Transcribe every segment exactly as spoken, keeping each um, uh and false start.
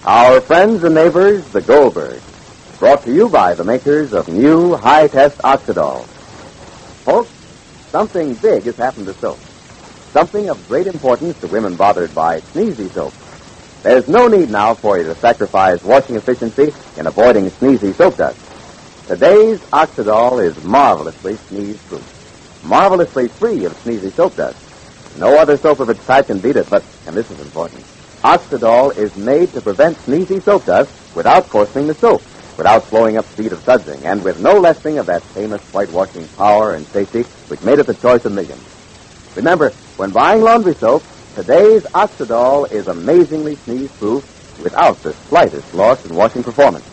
Our friends and neighbors, the Goldbergs. Brought to you by the makers of new high-test Oxidol. Folks, something big has happened to soap. Something of great importance to women bothered by sneezy soap. There's no need now for you to sacrifice washing efficiency in avoiding sneezy soap dust. Today's Oxidol is marvelously sneeze-proof. Marvelously free of sneezy soap dust. No other soap of its type can beat it, but, and this is important, Oxidol is made to prevent sneezy soap dust without coarsening the soap, without slowing up speed of sudsing, and with no lessening of that famous whitewashing power and safety which made it the choice of millions. Remember, when buying laundry soap, today's Oxidol is amazingly sneeze-proof without the slightest loss in washing performance.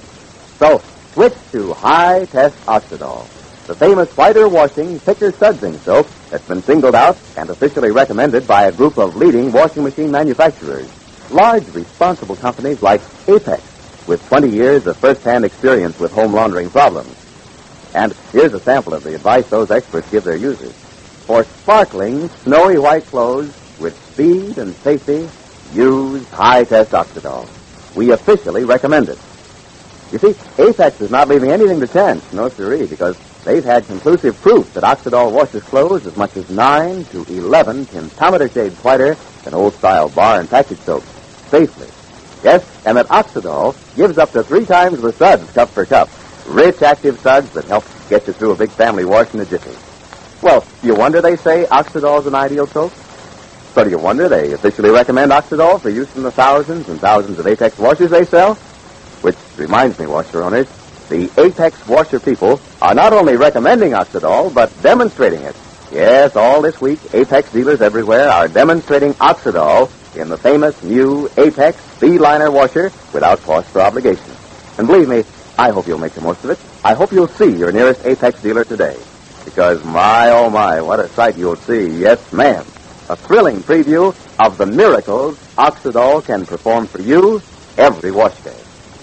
So, switch to high-test Oxidol, the famous whiter washing, thicker sudsing soap that's been singled out and officially recommended by a group of leading washing machine manufacturers. Large, responsible companies like Apex, with twenty years of first-hand experience with home laundering problems. And here's a sample of the advice those experts give their users. For sparkling, snowy white clothes with speed and safety, use high-test Oxidol. We officially recommend it. You see, Apex is not leaving anything to chance, no siree, because they've had conclusive proof that Oxidol washes clothes as much as nine to eleven pentameter shades whiter than old-style bar and package soaps, safely. Yes, and that Oxidol gives up to three times the suds, cup for cup. Rich, active suds that help get you through a big family wash in a jiffy. Well, do you wonder they say Oxidol's an ideal soap? So do you wonder they officially recommend Oxidol for use in the thousands and thousands of Apex washers they sell? Which reminds me, washer owners, the Apex washer people are not only recommending Oxidol, but demonstrating it. Yes, all this week, Apex dealers everywhere are demonstrating Oxidol in the famous new Apex Speedliner washer without cost or obligation. And believe me, I hope you'll make the most of it. I hope you'll see your nearest Apex dealer today. Because my, oh my, what a sight you'll see. Yes, ma'am. A thrilling preview of the miracles Oxidol can perform for you every wash day.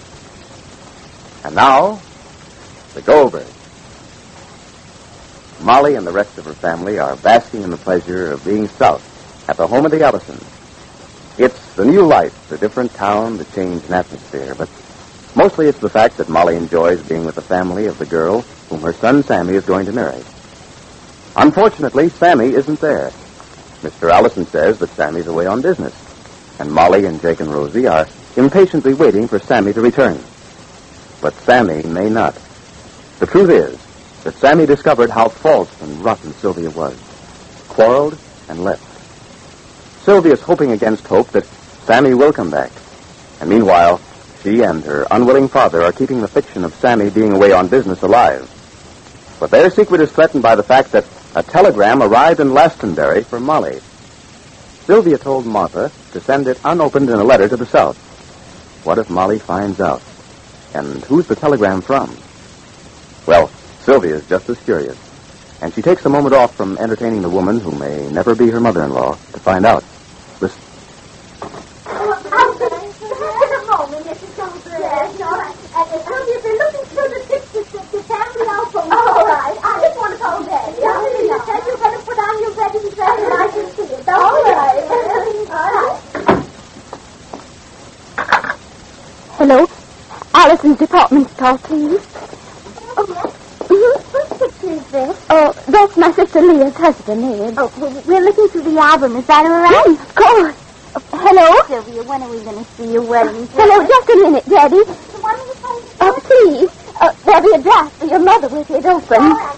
And now, the Goldbergs. Molly and the rest of her family are basking in the pleasure of being south at the home of the Ellisons. It's the new life, the different town, the change in atmosphere, but mostly it's the fact that Molly enjoys being with the family of the girl whom her son Sammy is going to marry. Unfortunately, Sammy isn't there. Mister Allison says that Sammy's away on business, and Molly and Jake and Rosie are impatiently waiting for Sammy to return. But Sammy may not. The truth is that Sammy discovered how false and rotten Sylvia was, quarreled and left. Sylvia's hoping against hope that Sammy will come back. And meanwhile, she and her unwilling father are keeping the fiction of Sammy being away on business alive. But their secret is threatened by the fact that a telegram arrived in Glastonbury for Molly. Sylvia told Martha to send it unopened in a letter to the South. What if Molly finds out? And who's the telegram from? Well, Sylvia's just as curious. And she takes a moment off from entertaining the woman who may never be her mother-in-law to find out. Listen. All right. I just want to call Daddy. You said you better put on your wedding dress and I can see it. All right. All right. Hello? Allison's department store, please. Oh, yes. Whose picture is this? Oh, that's my sister Leah's husband, Ed. Oh, well, we're looking through the album. Is that all right? Yes, of course. Uh, hello? Sylvia, when are we going to see your wedding dress? Hello, just a minute, Daddy. The one in the place? Oh, please. Uh, there'll be a draft for your mother with it open. All right.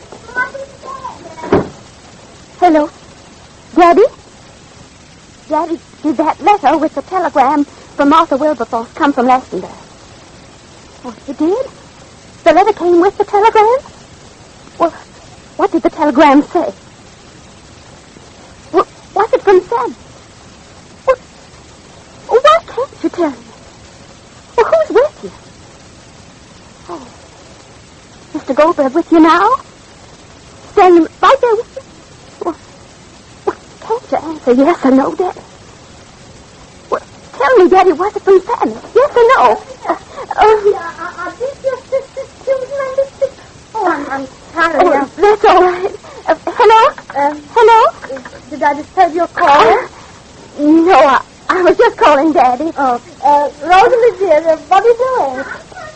Hello? Daddy? Daddy, did that letter with the telegram from Martha Wilberforce come from Glastonbury? Oh, it did? The letter came with the telegram? Well, what did the telegram say? Well, was it from Sam? Well, why can't you tell me? Well, who's with you? Oh, Mister Goldberg with you now? Standing right there with you? Well, well, can't you answer yes or no, Daddy? Well, tell me, Daddy, was it from Sammy? Yes or no? Uh, uh, Yeah, I, I think your sister's children understood. Oh, I'm, I'm sorry. oh, uh, that's all right. Uh, hello? Um, hello? Did I disturb your call? Uh, no, I, I was just calling Daddy. Oh, Uh, Rosalie, dear, uh, what are you doing?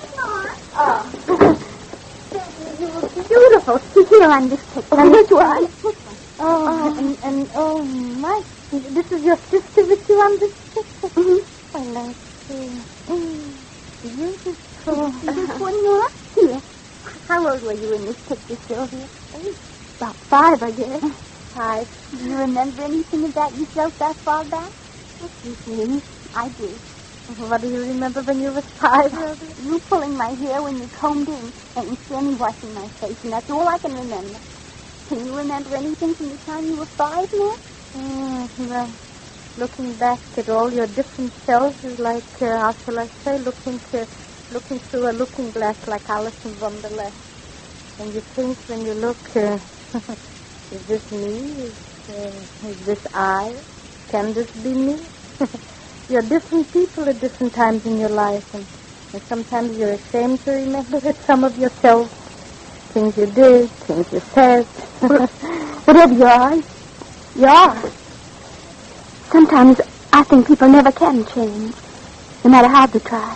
Oh. You look beautiful. Here on this picture. Oh, this one? Oh, Oh, and, and, oh, my. This is your sister with you on this picture? Mm-hmm. I like it. Mm, beautiful. This one more? Here. How old were you in this picture, Sylvia? About five, I guess. Five. Do you remember anything about yourself that far back? Me? I do. What do you remember when you were five? You pulling my hair when you combed in and Sammy washing my face, and that's all I can remember. Can you remember anything from the time you were five now? Mm, well, looking back at all your different selves is like, uh, how shall I say, looking to, looking through a looking glass like Alice in Wonderland. And you think when you look, uh, is this me? Is, uh, is this I? Can this be me? You're different people at different times in your life, and, and sometimes you're ashamed to remember that some of yourself, things you did, things you said. Whatever you are, you are. Sometimes I think people never can change, no matter how they try.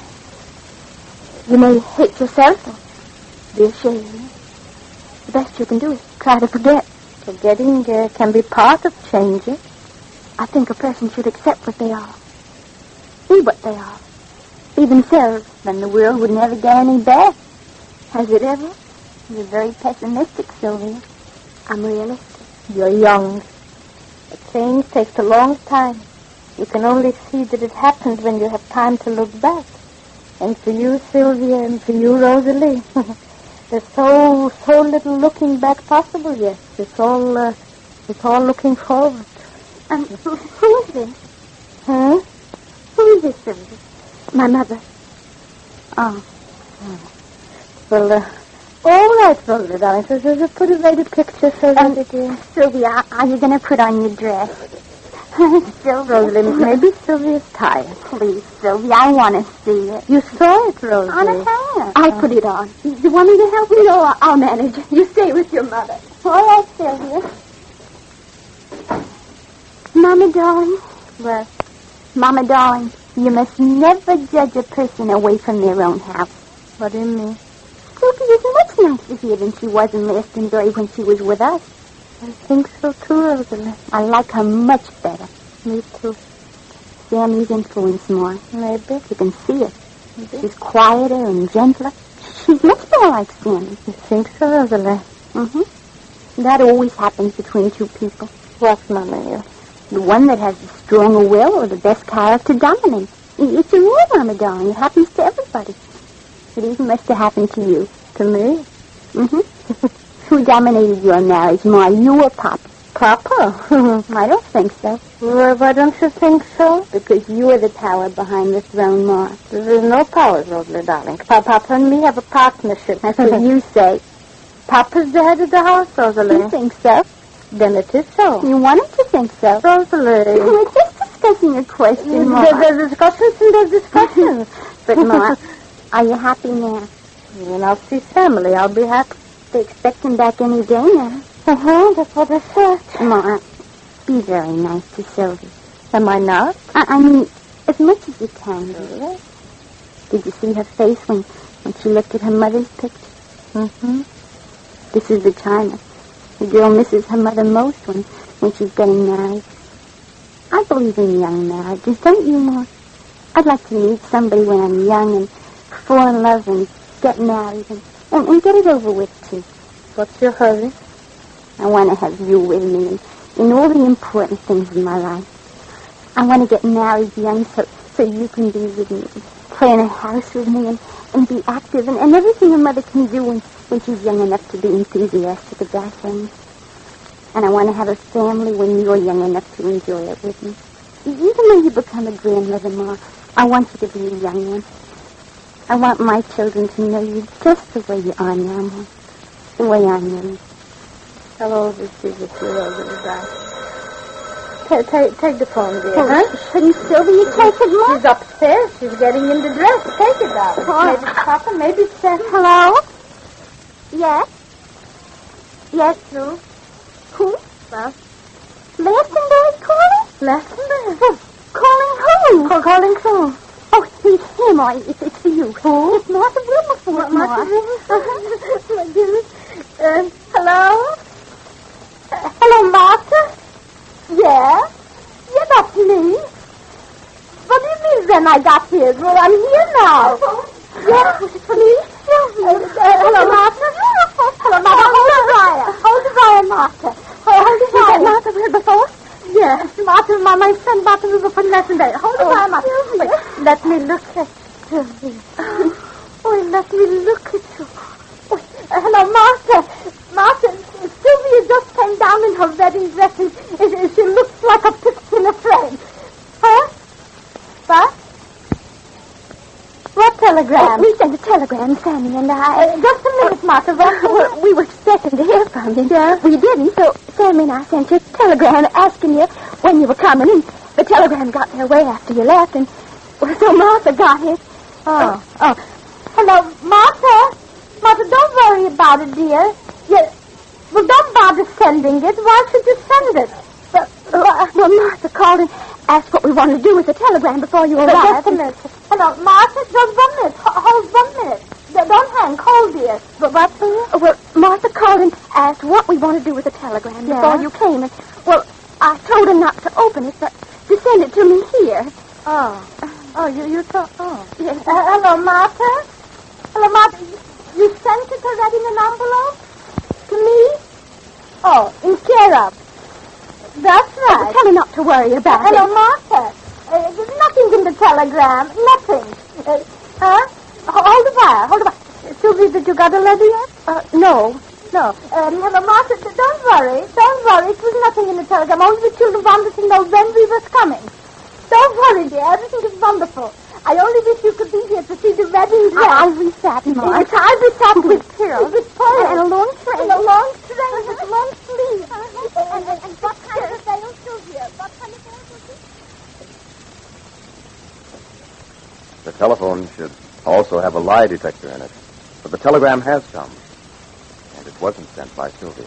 You may hate yourself or be ashamed. The best you can do is try to forget. Forgetting uh, can be part of changing. I think a person should accept what they are. Be what they are. Be themselves. Then the world would never get any better. Has it ever? You're very pessimistic, Sylvia. I'm realistic. You're young. A change takes a long time. You can only see that it happened when you have time to look back. And for you, Sylvia, and for you, Rosalie, there's so, so little looking back possible yet. It's all, uh, it's all looking forward. Um, who, who is this? Huh? Who is this, Sylvia? My mother. Oh. oh. Well, uh, all right, Rosalie, darling. So there's a pretty rated picture, so Um, that it, Sylvia, are you going to put on your dress? Sylvia. Rosalie, maybe Sylvia's tired. Please, Sylvia, I want to see it. You saw it, Rosalie. On a hair. I'll put it on. You want me to help you? No, I'll manage. You stay with your mother. All right, Sylvia. Mama, darling. Well, Mama, darling, you must never judge a person away from their own house. what do you mean? Sylvia's much nicer here than she was in Glastonbury when she was with us. I think so, too, Rosalie. I like her much better. Me, too. Sammy's influence more. Maybe. You can see it. Maybe. She's quieter and gentler. She's much more like Sammy. You think so, Rosalie? Mm-hmm. That always happens between two people. What, Mama? The one that has the stronger will or the best character dominates. It's a rule, Mama, darling. It happens to everybody. It even must have happened to you. To me? Mm-hmm. Who dominated your marriage more, you or Papa? Papa? I don't think so. Well, why don't you think so? Because you are the power behind the throne, Ma. There's no power, Rosalie, darling. Papa and me have a partnership. That's what you say. Papa's the head of the house, Rosalie. You think so? Then it is so. You wanted to think so. Rosalie. We're just discussing a question, Ma. There, there's discussions and there's discussions. But, Ma, are you happy now? When I'll see family, I'll be happy. They expect him back any day now. Uh-huh, that's what I said. Ma, be very nice to Sylvia. Am I not? I, I mean, as much as you can, dear. Did you see her face when, when she looked at her mother's picture? Mm-hmm. This is the time the girl misses her mother most when, when she's getting married. I believe in young marriages, don't you, Ma? I'd like to meet somebody when I'm young and fall in love and get married and, and, and get it over with, too. What's your hurry? I want to have you with me in, in all the important things in my life. I want to get married young so, so you can be with me, play in a house with me, and, and be active, and, and everything a mother can do when, when she's young enough to be enthusiastic about things. And I want to have a family when you're young enough to enjoy it with me. Even though you become a grandmother, Ma, I want you to be a young one. I want my children to know you just the way you are now, Ma. The way I know you. Hello, this is a Rosalie, darling. Take, take, take the phone, dear. Oh, huh? Shouldn't Sylvia take it, Ma? She's upstairs. She's getting into dress. Take it, darling. Oh. Maybe it's Papa, maybe it's Seth. Hello? Yes? Yes, Lou? Who? Well, Glastonbury's calling? Glastonbury. Well, calling who? Call, calling who? Oh, He's him, or it's, it's for you. Who? It's Martha Wilberforce, Martha Wilberforce. My goodness. Uh, hello? Uh, hello, Martha? Yeah? Yeah, that's me. What do you mean when I got here? Well, I'm here now. Yes, was it for me? Uh, uh, hello, Martha. Hello, Martha. Hold the wire. Hold the wire, Martha. Hold the wire. Is that Martha Wilberforce? Yes, Martha, my, my friend Martha Wilberforce yesterday. Hold the wire, Martha. Wait, let me look at Sylvia. Oh, let me look at you. Oh, uh, hello, Martha. Martha, Sylvia just came down in her wedding dress, and, and, and she looks like a picture in a frame. Huh? What? What telegram? Oh, we sent a telegram, Sammy and I. Uh, just a minute, Martha. Well, we were expecting to hear from you. Yeah? We didn't, so Sammy and I sent you a telegram asking you when you were coming, and the telegram got there way after you left, and well, so Martha got it. Oh, oh. Hello, Martha. Martha, don't worry about it, dear. You, well, don't bother sending it. Why should you send it? Well, uh, well, Martha called and asked what we wanted to do with the telegram before you arrived. Just a minute. Hello, Martha, just one minute. Hold one minute. Don't hang. Hold, dear. But what, please? Uh, well, Martha called and asked what we want to do with the telegram yeah. before you came. And, well, I told her not to open it, but to send it to me here. Oh. Oh, you, you told... Oh. Yes. Uh, hello, Martha. Hello, Martha. You sent it already in an envelope? To me? Oh, in care of. That's right. Oh, tell her not to worry about uh, it. Hello, Martha. Uh, there's nothing in the telegram. Nothing. Uh, huh? Hold the wire. Hold the wire. Sylvia, did you got a letter yet? Uh, no. No. Um, hello, Martha. Don't worry. Don't worry. It was nothing in the telegram. Only the children wanted to know when we was coming. Don't worry, dear. Everything is wonderful. I only wish you could be here to see the wedding dress. Ivory satin, Martha. It's ivory satin with pearls. With pearls. And a long train. And a long train with a long sleeve. Uh-huh. And, and, and what kind of veil, Sylvia? What kind of veil was it? The telephone should also have a lie detector in it. But the telegram has come. And it wasn't sent by Sylvia.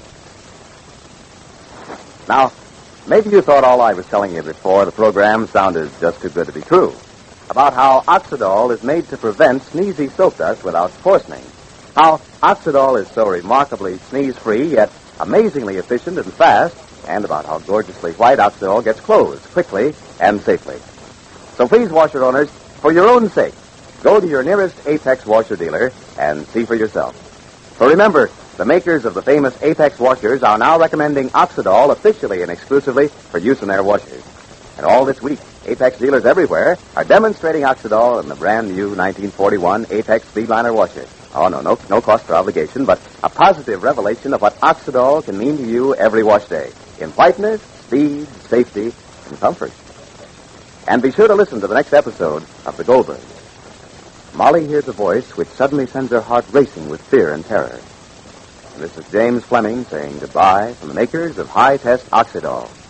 Now, maybe you thought all I was telling you before the program sounded just too good to be true. About how Oxidol is made to prevent sneezy soap dust without poisoning. How Oxidol is so remarkably sneeze-free, yet amazingly efficient and fast. And about how gorgeously white Oxidol gets clothes quickly and safely. So please, washer owners, for your own sake, go to your nearest Apex washer dealer and see for yourself. For remember, the makers of the famous Apex washers are now recommending Oxidol officially and exclusively for use in their washers. And all this week, Apex dealers everywhere are demonstrating Oxidol in the brand new nineteen forty-one Apex Speedliner washer. Oh, no, no, no cost or obligation, but a positive revelation of what Oxidol can mean to you every wash day. In whiteness, speed, safety, and comfort. And be sure to listen to the next episode of The Goldberg. Molly hears a voice which suddenly sends her heart racing with fear and terror. And this is James Fleming saying goodbye from the makers of High Test Oxidol.